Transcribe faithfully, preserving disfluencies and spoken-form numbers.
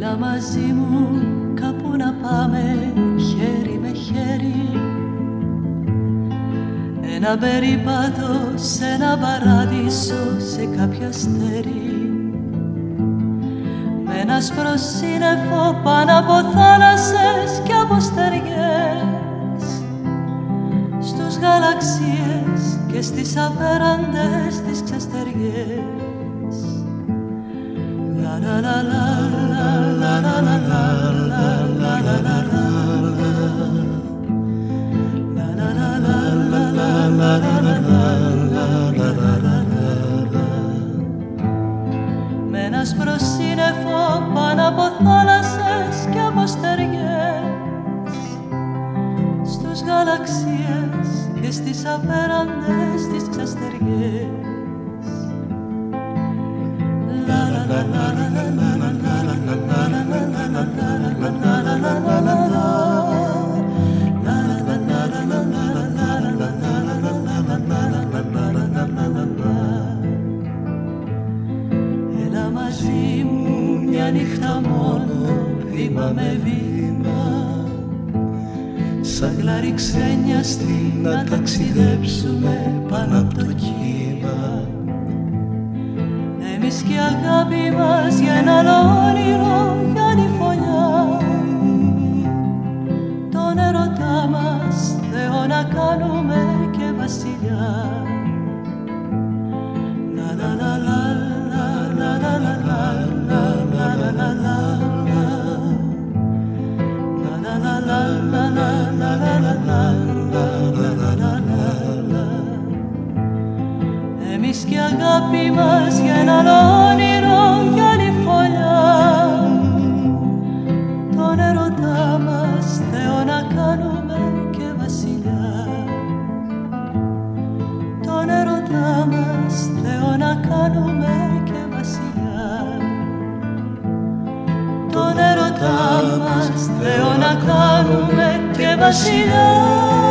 Έλα μαζί μου κάπου να πάμε χέρι με χέρι, ένα περίπατο σε ένα παράδεισο, σε κάποιο αστέρι, με ένα σπροσύννεφο πάνω από θάλασσες και από στεριές, στους γαλαξίες και στις απέραντες τις ξεστεριές. La la la la la la la la la la la la la με ένα σπροσύννεφο πάνω από θάλασσες και από στεριές, στους γαλαξίες και στις απέραντες τις ξαστεριές. Έλα μαζί μου μια νύχτα μόνο, βήμα με βήμα, σαν γλάρι ξένιαστη να ταξιδέψουμε πάνω από το κύμα. Εμείς και η αγάπη μας για ένα άλλο όνειρο, για νυφωνιά, τον ερωτά μας Θεό να κάνουμε και βασιλιά. La la la la la la la la la la la la la εμείς και η αγάπη μας για ένα άλλο όνειρο, για νυφωνιά, τον ερωτά μας Θεό να κάνουμε και βασιλιά. Τον ερωτά μας Θεό να κάνουμε και βασιλιά. Τον ερωτά μας Θεό να κάνουμε και βασιλιά.